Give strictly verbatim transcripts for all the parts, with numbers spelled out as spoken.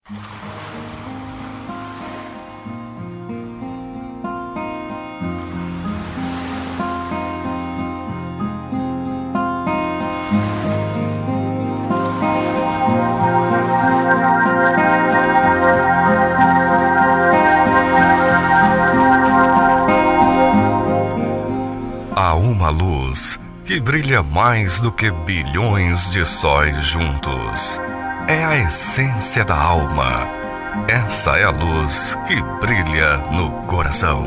Que brilha mais do que bilhões de sóis juntos. É a essência da alma. Essa é a luz que brilha no coração.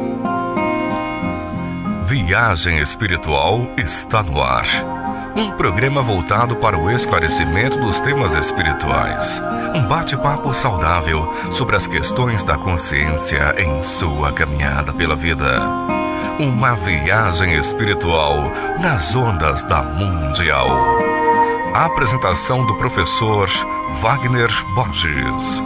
Viagem Espiritual está no ar. Um programa voltado para o esclarecimento dos temas espirituais. Um bate-papo saudável sobre as questões da consciência em sua caminhada pela vida. Uma viagem espiritual nas ondas da Mundial. A apresentação do professor Wagner Borges.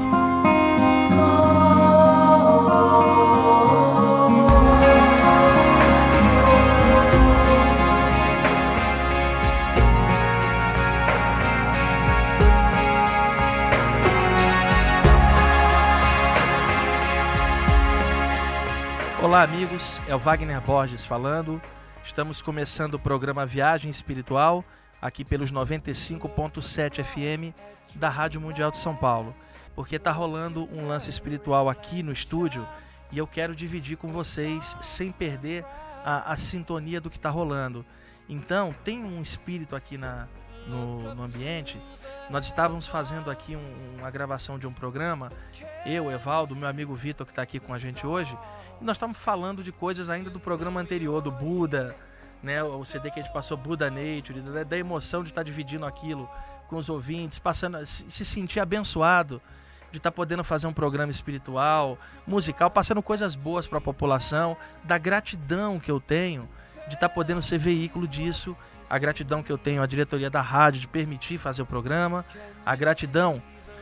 Olá amigos, é o Wagner Borges falando. Estamos começando o programa Viagem Espiritual aqui pelos noventa e cinco ponto sete F M da Rádio Mundial de São Paulo, porque está rolando um lance espiritual aqui no estúdio e eu quero dividir com vocês sem perder a, a sintonia do que está rolando. Então tem um espírito aqui na, no, no ambiente. Nós estávamos fazendo aqui um, uma gravação de um programa, eu, Evaldo, meu amigo Vitor que está aqui com a gente hoje. E nós estamos falando de coisas ainda do programa anterior, do Buda, né? O C D que a gente passou, Buda Nature, da, da emoção de estar dividindo aquilo com os ouvintes, passando, se, se sentir abençoado de estar podendo fazer um programa espiritual, musical, passando coisas boas para a população, da gratidão que eu tenho de estar podendo ser veículo disso, a gratidão que eu tenho à diretoria da rádio de permitir fazer o programa, a gratidão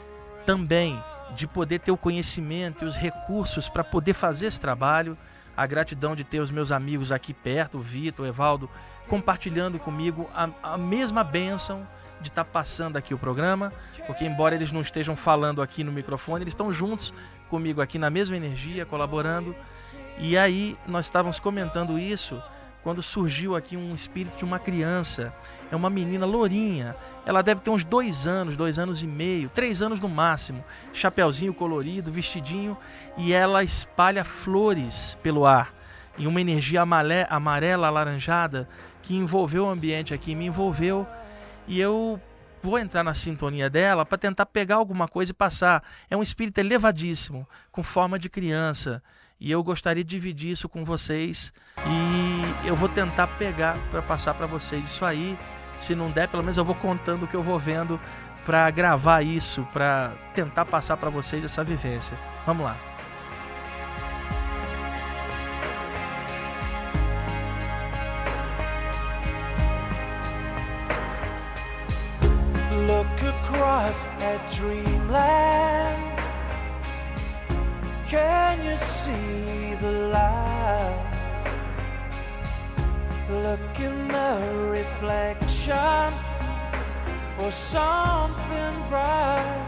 também de poder ter o conhecimento e os recursos para poder fazer esse trabalho, a gratidão de ter os meus amigos aqui perto, o Vitor, o Evaldo, compartilhando comigo a, a mesma bênção de estar passando aqui o programa, porque embora eles não estejam falando aqui no microfone, eles estão juntos comigo aqui na mesma energia, colaborando. E aí nós estávamos comentando isso quando surgiu aqui um espírito de uma criança, é uma menina lourinha, ela deve ter uns dois anos, dois anos e meio, três anos no máximo, chapeuzinho colorido, vestidinho, e ela espalha flores pelo ar, em uma energia amarela, amarela, alaranjada, que envolveu o ambiente aqui, me envolveu, e eu vou entrar na sintonia dela para tentar pegar alguma coisa e passar. É um espírito elevadíssimo, com forma de criança, e eu gostaria de dividir isso com vocês, e eu vou tentar pegar para passar para vocês isso aí. Se não der, pelo menos eu vou contando o que eu vou vendo para gravar isso, para tentar passar para vocês essa vivência. Vamos lá. Look across at dreamland. Can you see the light? Look in the reflection for something bright.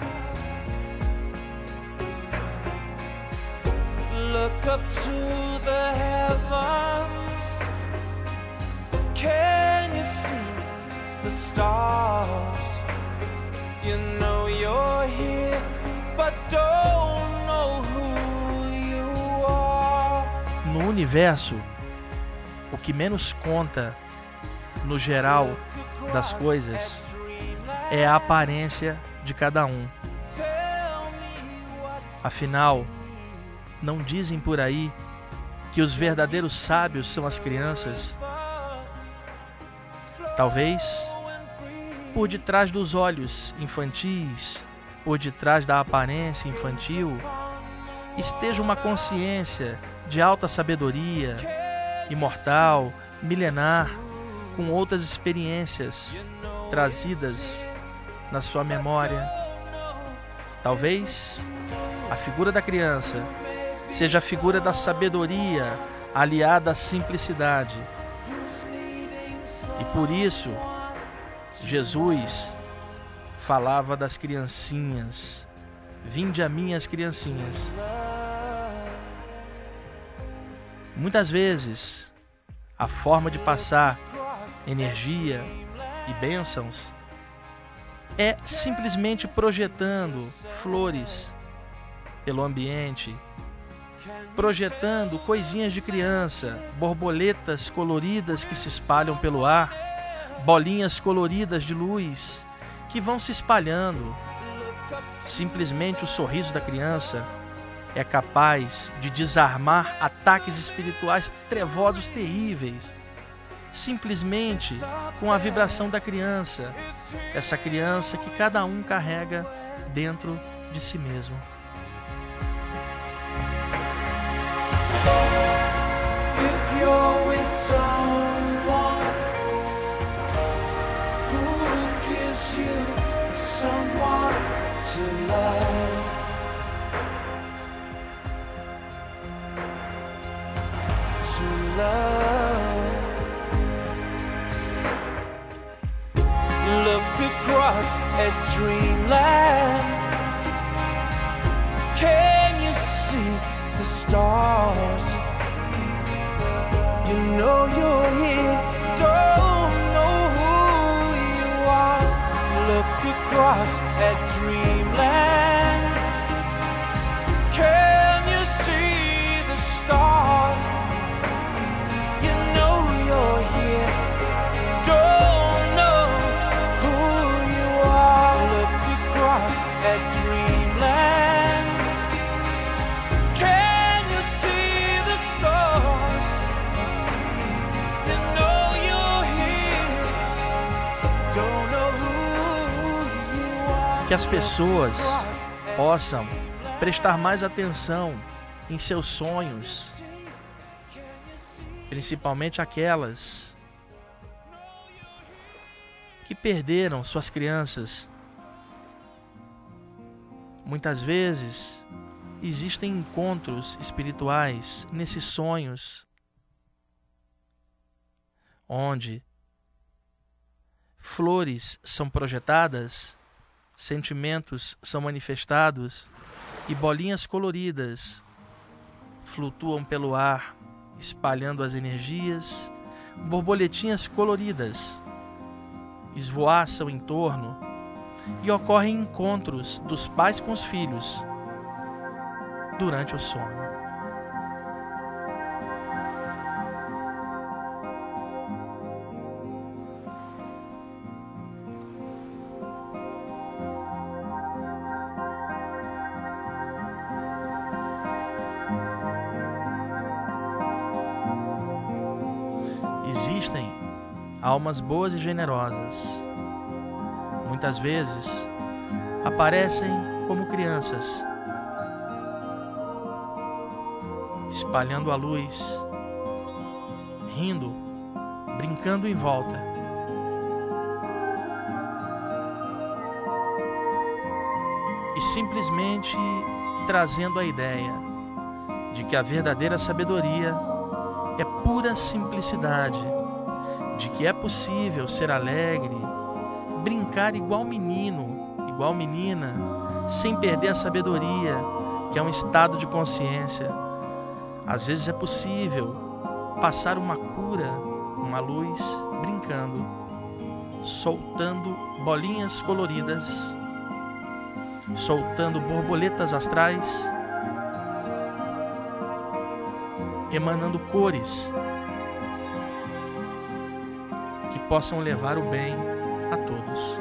Look up to the heavens. Can you see the stars? You know you're here, but don't know who you are. No universo, o que menos conta, no geral das coisas, é a aparência de cada um. Afinal, não dizem por aí que os verdadeiros sábios são as crianças? Talvez, por detrás dos olhos infantis, por detrás da aparência infantil, esteja uma consciência de alta sabedoria, imortal, milenar, com outras experiências trazidas na sua memória. Talvez a figura da criança seja a figura da sabedoria aliada à simplicidade. E por isso, Jesus falava das criancinhas, Vinde a mim, as criancinhas. Muitas vezes, a forma de passar energia e bênçãos é simplesmente projetando flores pelo ambiente, projetando coisinhas de criança, borboletas coloridas que se espalham pelo ar, bolinhas coloridas de luz que vão se espalhando. Simplesmente o sorriso da criança é capaz de desarmar ataques espirituais trevosos terríveis. Simplesmente com a vibração da criança, essa criança que cada um carrega dentro de si mesmo. If you're with someone who gives you someone to love, to love, look across at dreamland. Can you see the stars? You know you're here, don't know who you are. Look across at dreamland. Can you see the stars? You know you're here, don't know who you are. Look across at dreamland. Can you see the stars? You know you're here, don't know who you are. Que as pessoas possam prestar mais atenção em seus sonhos, principalmente aquelas que perderam suas crianças. Muitas vezes existem encontros espirituais nesses sonhos, onde flores são projetadas, sentimentos são manifestados e bolinhas coloridas flutuam pelo ar, espalhando as energias. Borboletinhas coloridas esvoaçam em torno e ocorrem encontros dos pais com os filhos durante o sono. Existem almas boas e generosas. Muitas vezes aparecem como crianças, espalhando a luz, rindo, brincando em volta. E simplesmente trazendo a ideia de que a verdadeira sabedoria é pura simplicidade, de que é possível ser alegre, brincar igual menino, igual menina, sem perder a sabedoria, que é um estado de consciência. Às vezes é possível passar uma cura, uma luz, brincando, soltando bolinhas coloridas, soltando borboletas astrais, emanando cores que possam levar o bem a todos.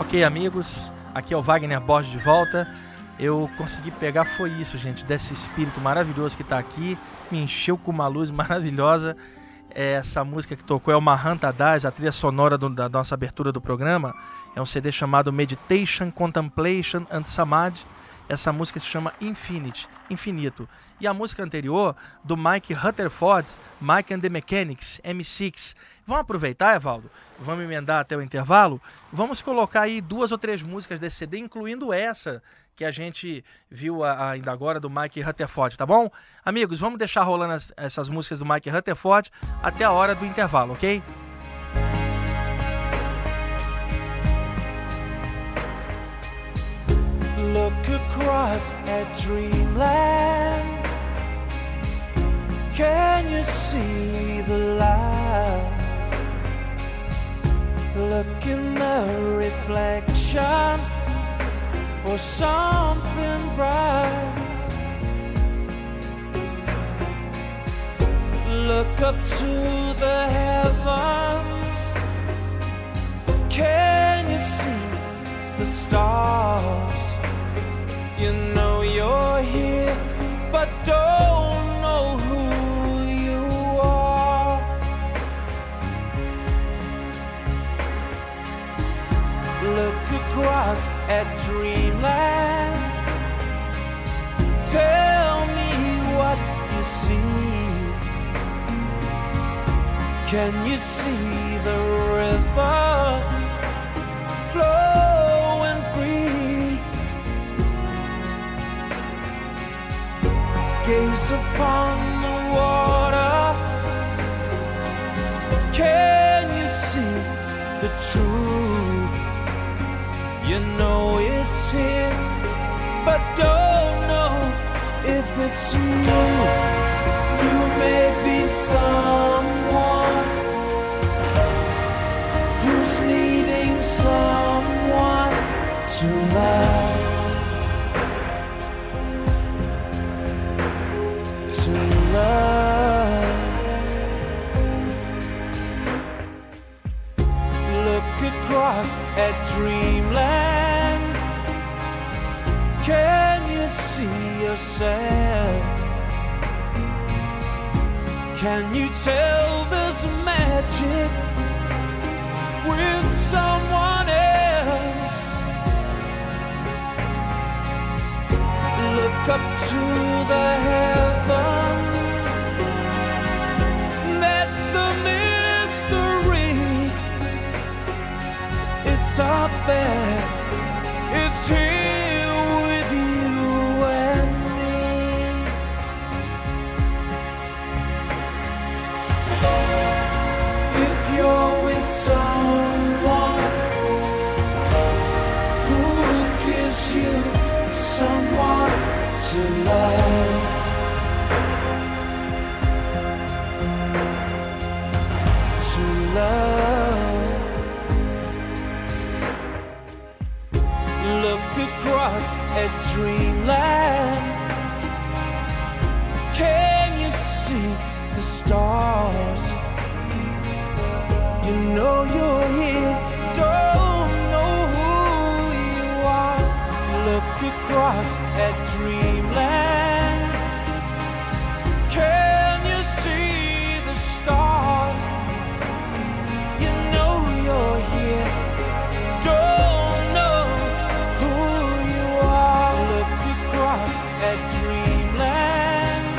Ok, amigos, aqui é o Wagner Borges de volta. Eu consegui pegar, foi isso, gente, desse espírito maravilhoso que está aqui, me encheu com uma luz maravilhosa. Essa música que tocou é o Mahanta Das, a trilha sonora do, da nossa abertura do programa. É um C D chamado Meditation, Contemplation and Samadhi. Essa música se chama Infinite, Infinito. E a música anterior, do Mike Rutherford, Mike and the Mechanics, M seis. Vamos aproveitar, Evaldo? Vamos emendar até o intervalo? Vamos colocar aí duas ou três músicas desse C D, incluindo essa que a gente viu ainda agora do Mike Rutherford, tá bom? Amigos, vamos deixar rolando as, essas músicas do Mike Rutherford até a hora do intervalo, ok? Look across at dreamland. Can you see the light? Look in the reflection for something bright. Look up to the heavens. Can you see the stars? You know you're here, but don't know who you are. Look across at dreamland. Tell me what you see. Can you see the river flowing free? Gaze upon the water. Can you see the truth? You know it's here, but don't know if it's you. You may be someone who's needing someone to love. Look across at dreamland. Can you see yourself? Can you tell there's magic with someone else? Look up to the heavens. That's the mystery. It's up there. It's here with you and me. If you're with someone who gives you someone to love, to love. Look across at dreamland. Can you see the stars? You know you're here, don't know who you are. Look across at dreamland. Can you see the stars? You know you're here, don't know who you are. Look across at dreamland.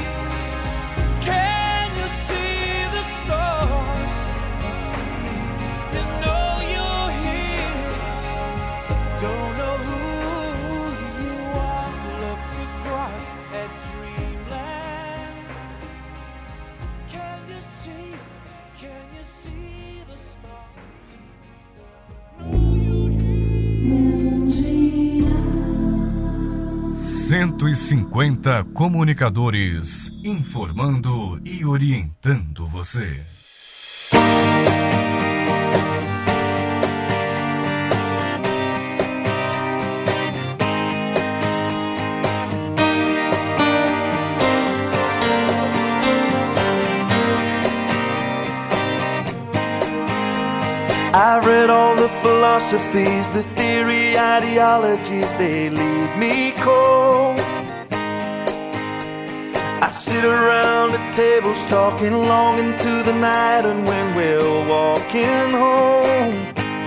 Can you see the stars? You know you're here, don't know who you are. Look across at dreamland. Can you see, can you see the stars? Know you're here. cento e cinquenta comunicadores, informando e orientando você. I read all the philosophies, the theory ideologies, they leave me cold. I sit around the tables talking long into the night, and when we're walking home,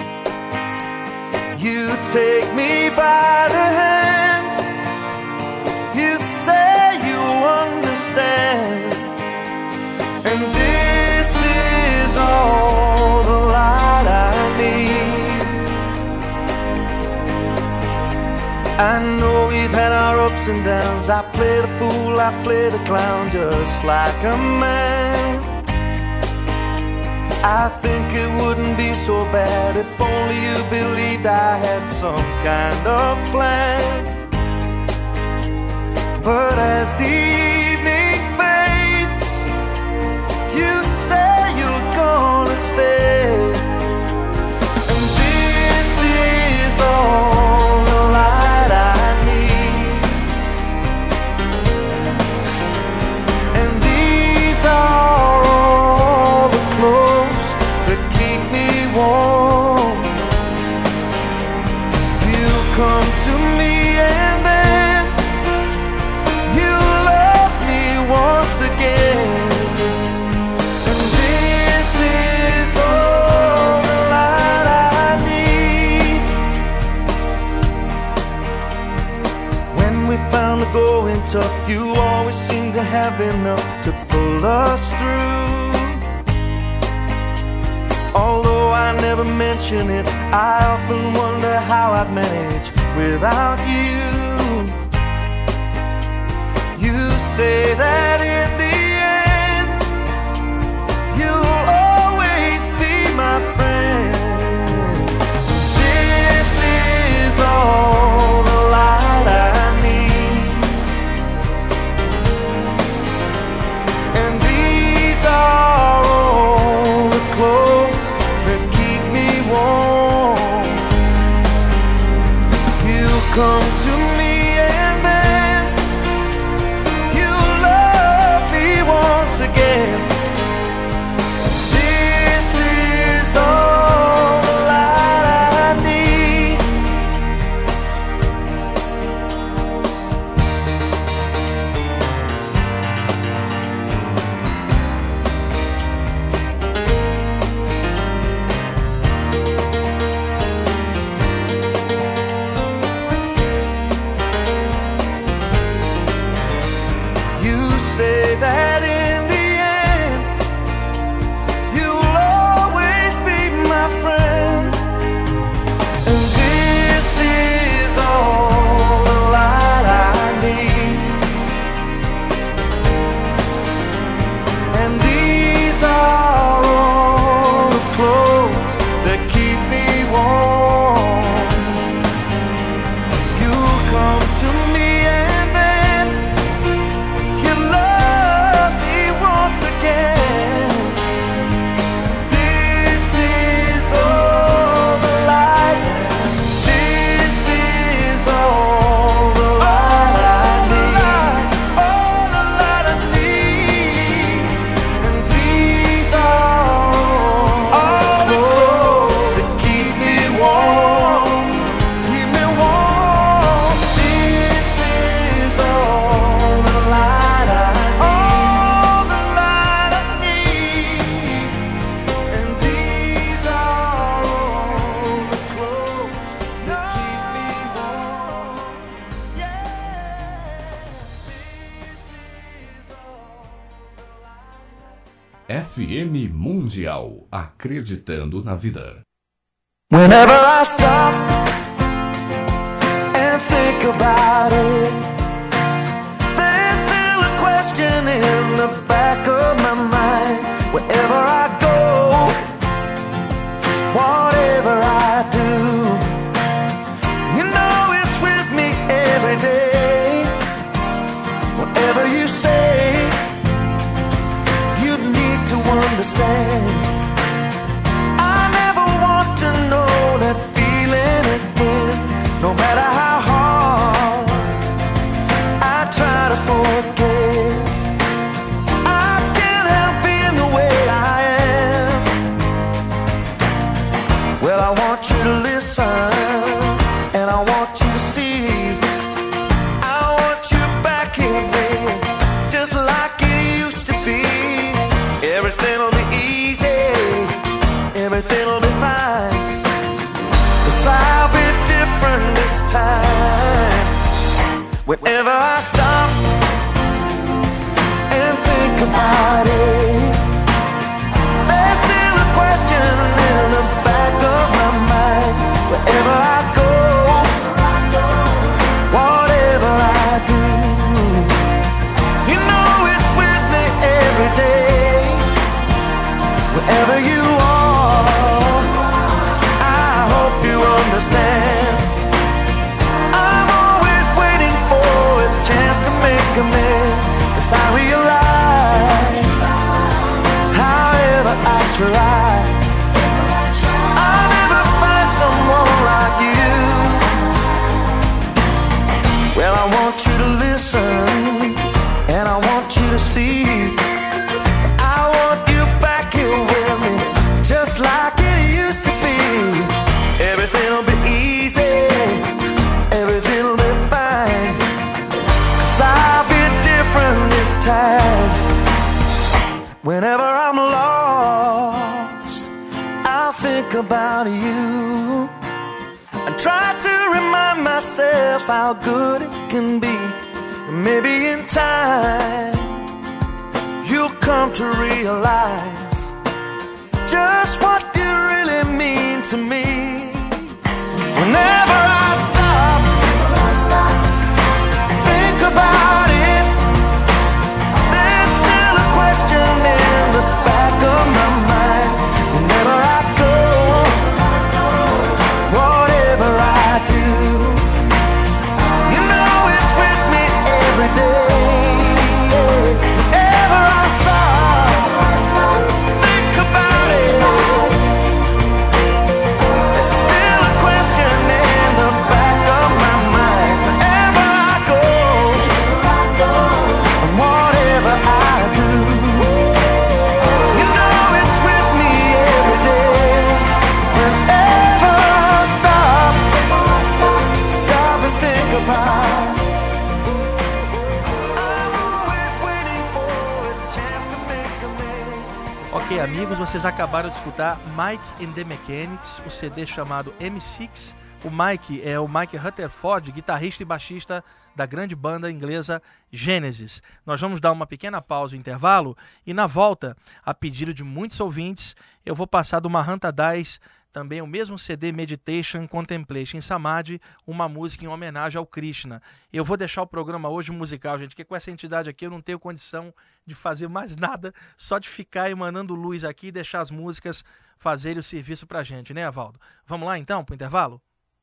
you take me by the hand. You say you understand, and this is all the light I need. I know we've had our ups and downs. I play the fool, I play the clown, just like a man. I think it wouldn't be so bad if only you believed I had some kind of plan. But as the evening fades, you say you're gonna stay, and this is all the light I need. And these are all the clothes that keep me warm. You come to me and then you love me once again, and this is all the light I need. When we found the going tough, you always seem to have enough to pull us through. Although I never mention it, I often wonder how I'd manage without you. You say that in the end, you'll always be my friend. This is all the light I need, and these are all the clothes that keep me warm. You come to me and then you love me once again. This is all the light I need. You say that in the end, you'll always be my friend, and this is all the light I need. And these are all the clothes that keep me warm. You come to me and then you love me once again. This is all the light. This is all the light I need. All the light I need. And these are all the clothes that keep me warm. Keep me warm. This is all the light I need. All the light I need. And these are all the clothes that keep me warm. Yeah. This is all the light. F M Mundial, acreditando na vida. Whenever I stop and think about it, there's still a question in the back of my mind. Wherever I go, whatever I do, you know it's with me every day. Whatever you say, you need to understand. I never want to know that feeling again, no matter how hard I try to forget. I can't help being the way I am. wherever you are. I hope you understand. I'm always waiting for a chance to make amends, 'cause I realize however I try, I'll never find someone like you. Well, I want you to listen, and I want you to see. I want you back here with me, just like it used to be. Everything'll be easy, everything'll be fine, 'cause I'll be different this time. Whenever I'm lost, I'll think about you and try to remind myself how good it can be. Maybe in time you'll come to realize just what you really mean to me. Whenever I stop, think about it, there's still a question in the back of my mind. Whenever I go, whatever I do, you know it's with me every day. Whenever I stop, think about it, there's still a question in the back of my mind. Whenever I go, and whatever I do, you know it's with me every day. Whenever I stop, stop and think about it, I'm always waiting for a chance to make amends. Ok, amigos, vocês acabaram de escutar Mike and the Mechanics, o C D chamado M seis. O Mike é o Mike Rutherford, guitarrista e baixista da grande banda inglesa Genesis. Nós vamos dar uma pequena pausa no intervalo e na volta, a pedido de muitos ouvintes, eu vou passar do Mahanta Das, também o mesmo C D Meditation Contemplation Samadhi, uma música em homenagem ao Krishna. Eu vou deixar o programa hoje musical, gente, porque com essa entidade aqui eu não tenho condição de fazer mais nada, só de ficar emanando luz aqui e deixar as músicas fazerem o serviço pra gente, né, Evaldo? Vamos lá então pro intervalo?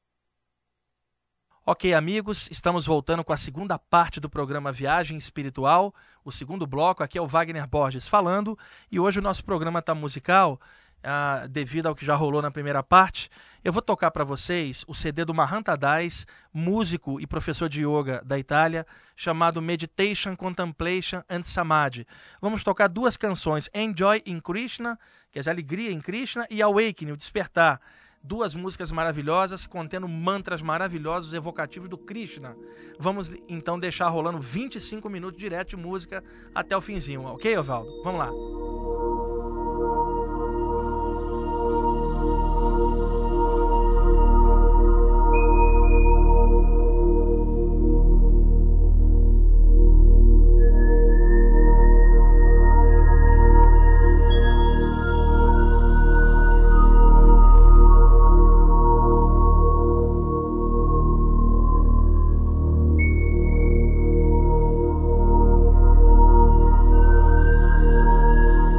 Ok, amigos, estamos voltando com a segunda parte do programa Viagem Espiritual, o segundo bloco. Aqui é o Wagner Borges falando, e hoje o nosso programa está musical, ah, devido ao que já rolou na primeira parte. Eu vou tocar para vocês o C D do Mahanta Das, músico e professor de yoga da Itália, chamado Meditation, Contemplation and Samadhi. Vamos tocar duas canções, Enjoy in Krishna, quer dizer, Alegria em Krishna, e Awakening, o Despertar. Duas músicas maravilhosas, contendo mantras maravilhosos, evocativos do Krishna. Vamos, então, deixar rolando vinte e cinco minutos direto de música até o finzinho. Ok, Osvaldo? Vamos lá. Thank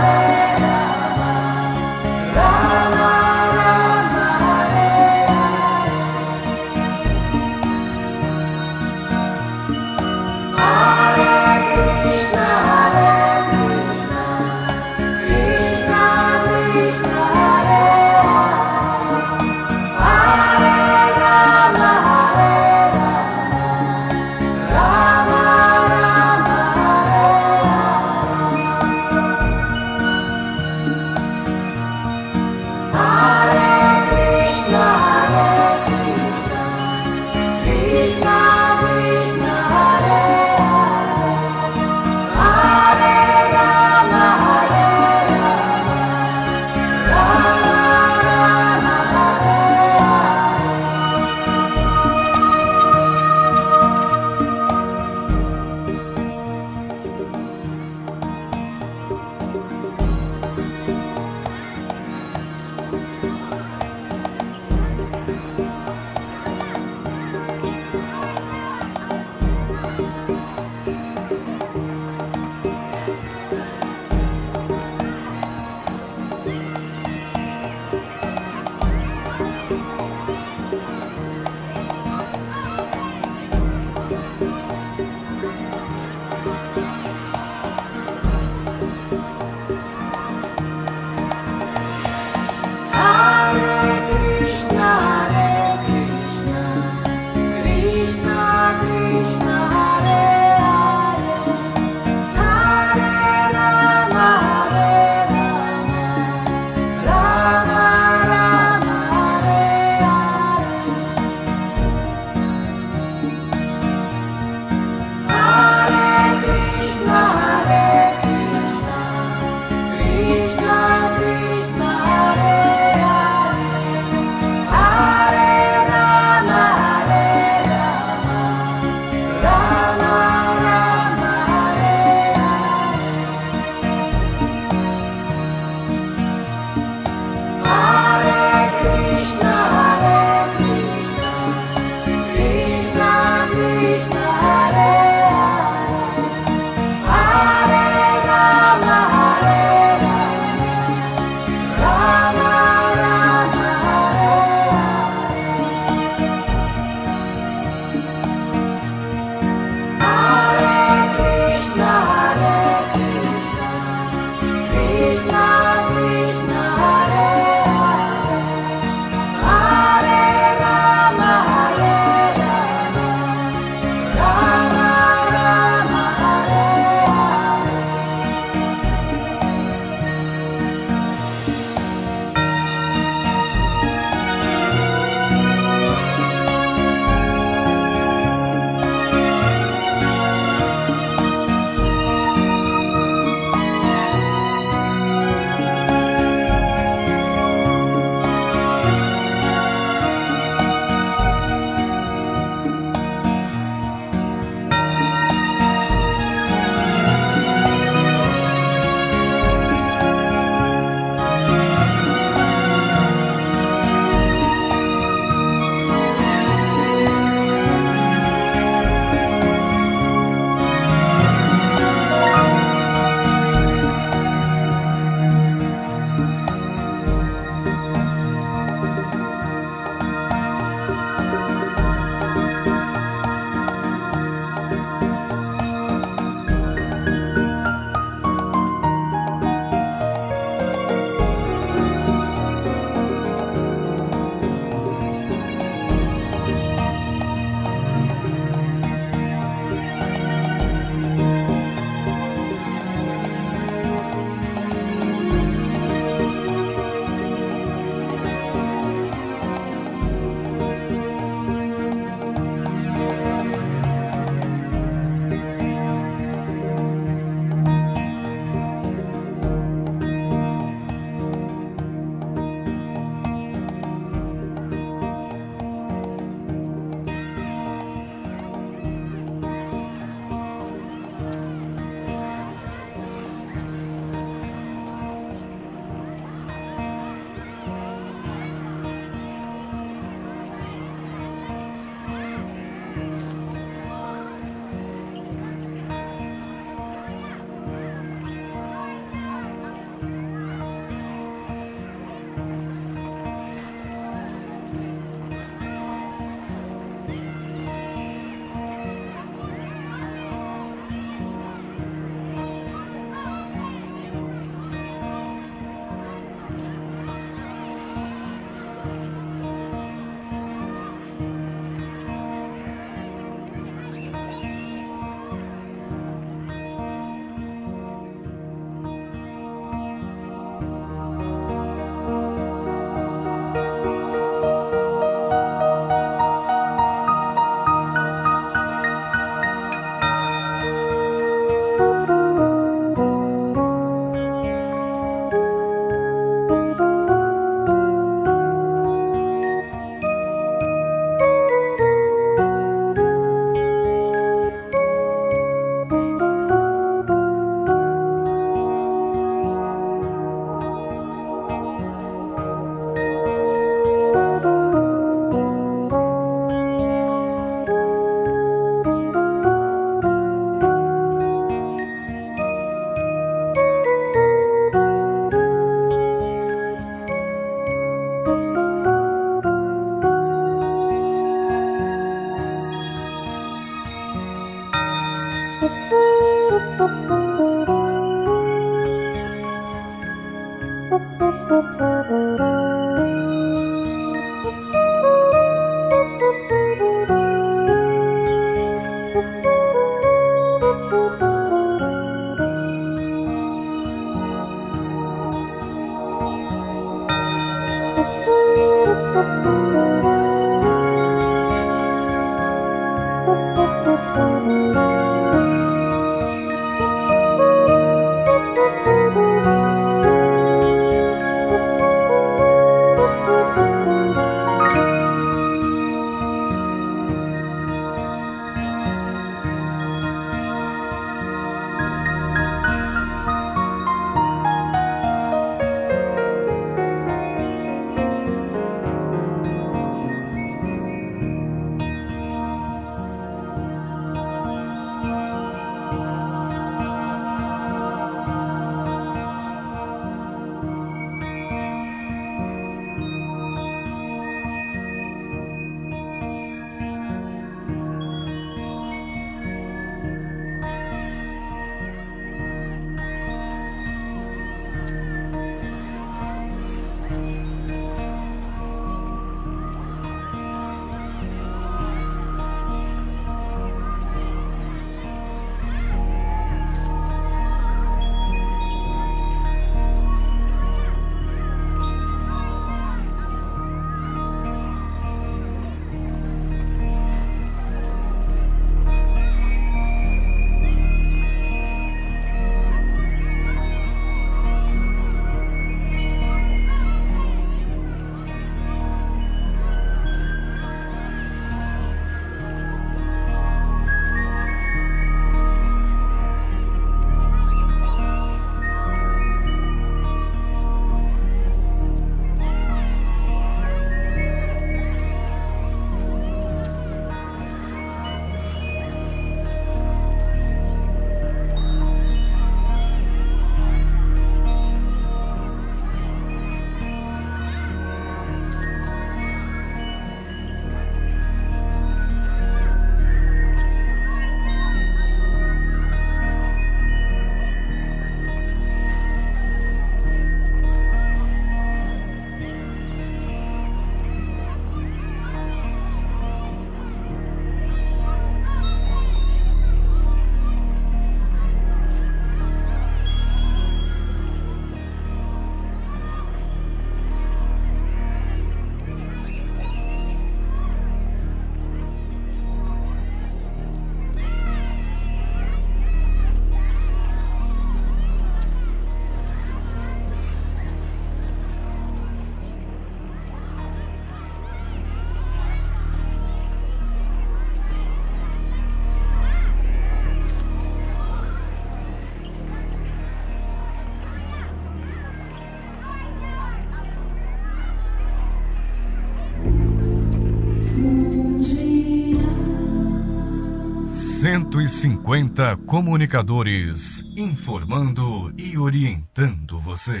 cento e cinquenta comunicadores, informando e orientando você.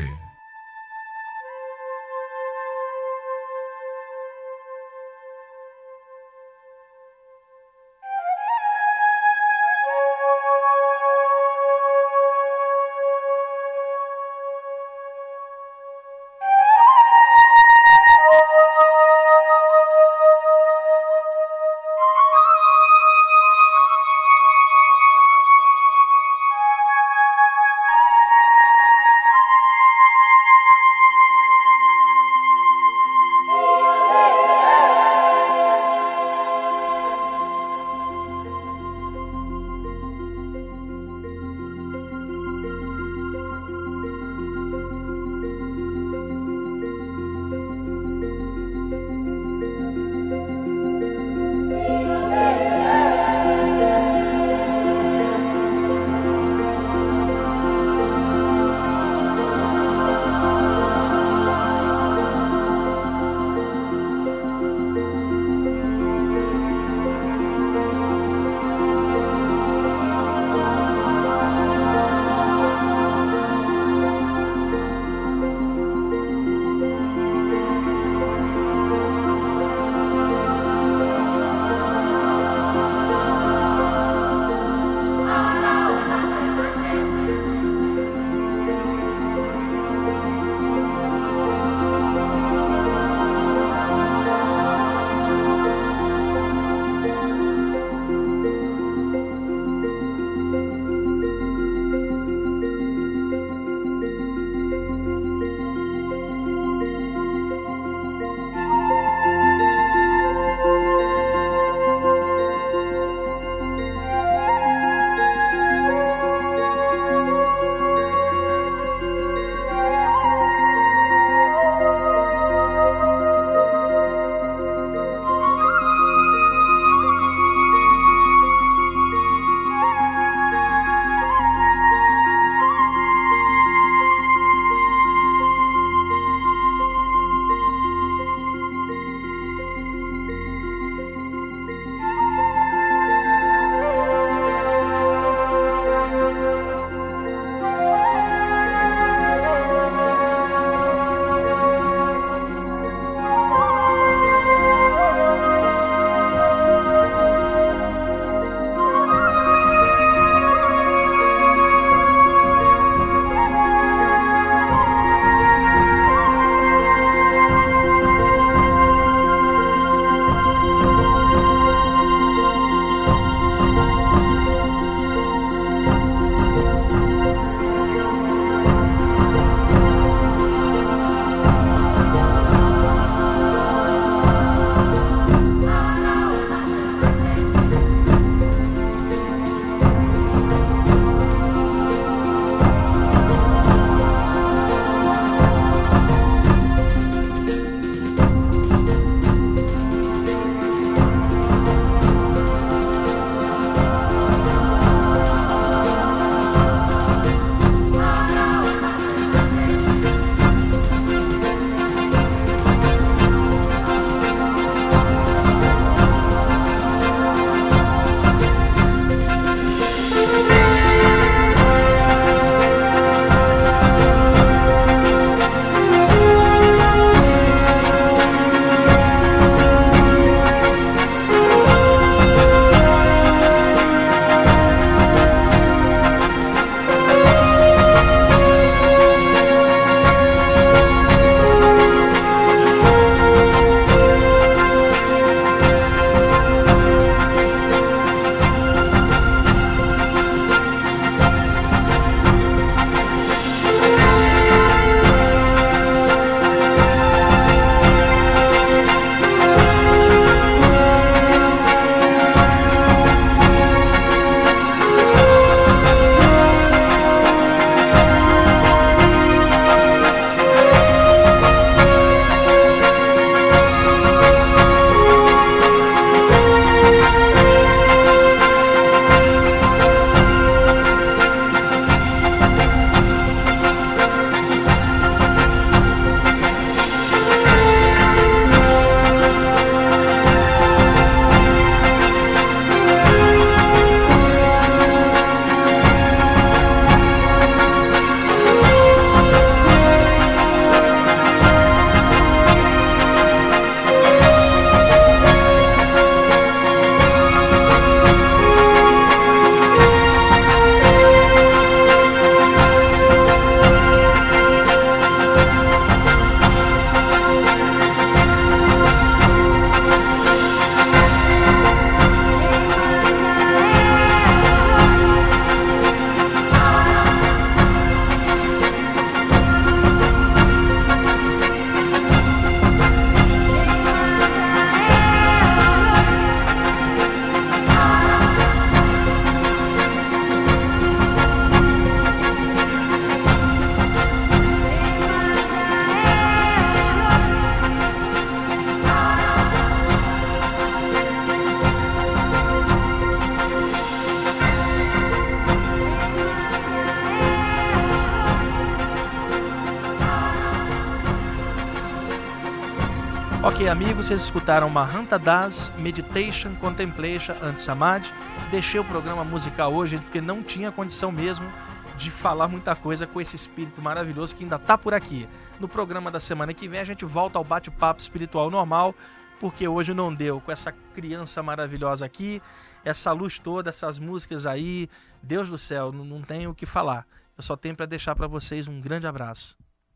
Ok, amigos, vocês escutaram Mahanta Das, Meditation, Contemplation and Samadhi. Deixei o programa musical hoje porque não tinha condição mesmo de falar muita coisa com esse espírito maravilhoso que ainda está por aqui. No programa da semana que vem a gente volta ao bate-papo espiritual normal, porque hoje não deu com essa criança maravilhosa aqui, essa luz toda, essas músicas aí. Deus do céu, não, não tenho o que falar. Eu só tenho para deixar para vocês um grande abraço.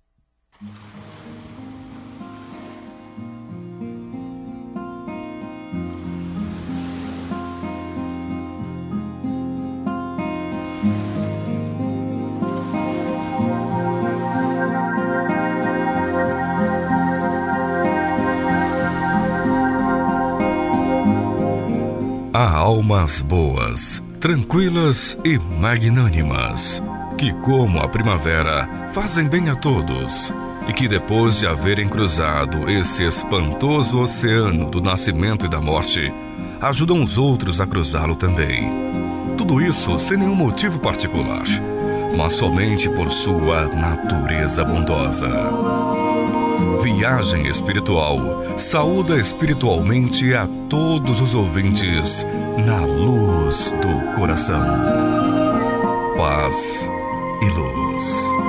Há almas boas, tranquilas e magnânimas, que como a primavera fazem bem a todos, e que depois de haverem cruzado esse espantoso oceano do nascimento e da morte, ajudam os outros a cruzá-lo também. Tudo isso sem nenhum motivo particular, mas somente por sua natureza bondosa. Viagem Espiritual saúda espiritualmente a todos os ouvintes na luz do coração. Paz e luz.